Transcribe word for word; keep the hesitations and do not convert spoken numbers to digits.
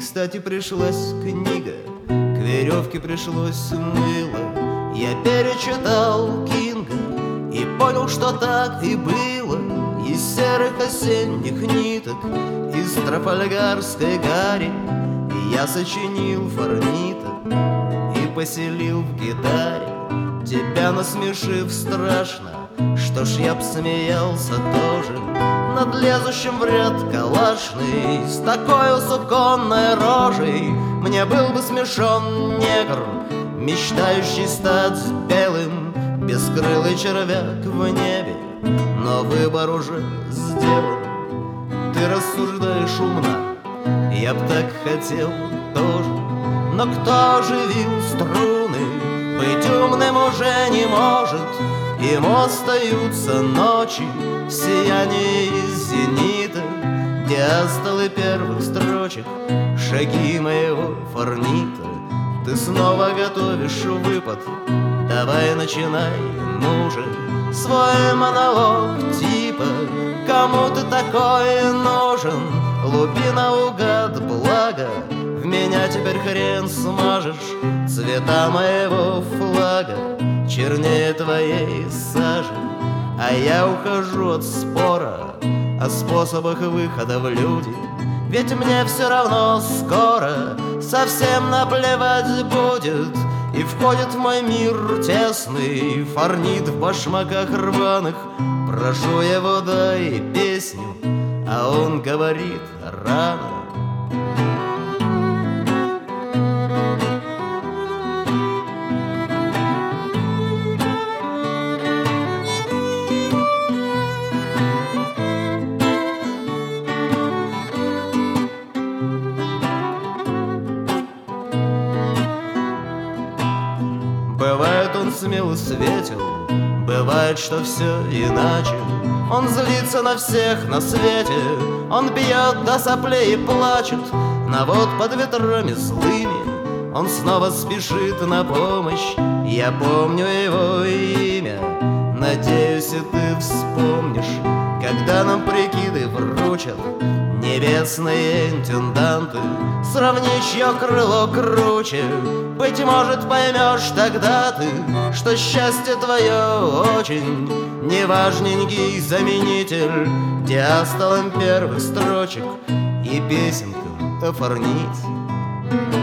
кстати, пришлась книга, к веревке пришлось мыло. Я перечитал Кинга и понял, что так и было. Из серых осенних ниток, из трафальгарской гари я сочинил Форнита и поселил в гитаре. Тебя насмешив страшно, что ж я б смеялся тоже над лезущим в ряд калашный с такой суконной рожей. Мне был бы смешон негр, мечтающий стать белым, бескрылый червяк в небе, но выбор уже сделан. Ты рассуждаешь умно, я б так хотел тоже, но кто оживил струны? Быть умным уже не может, ему остаются ночи в сиянии из зенита, диастолы первых строчек, шаги моего Форнита. Ты снова готовишь выпад, давай начинай, ну же, свой монолог типа «Кому ты такой нужен?» Лупи наугад, благо в меня теперь хрен смажешь. Цвета моего флага чернее твоей сажи, а я ухожу от спора о способах выхода в люди. Ведь мне все равно скоро совсем наплевать будет, и входит в мой мир тесный Форнит в башмаках рваных. Прошу его, дай песню, а он говорит рано. Бывает, он смело светил, бывает, что все иначе. Он злится на всех на свете, он бьет до соплей и плачет. Но вот под ветрами злыми он снова спешит на помощь. Я помню его имя, надеюсь, и ты вспомнишь, когда нам прикиды вручат небесные интенданты. Сравни, чье крыло круче, быть может, поймешь тогда ты, что счастье твое очень неважненький заменитель диастолам первых строчек и песенкам о Форните.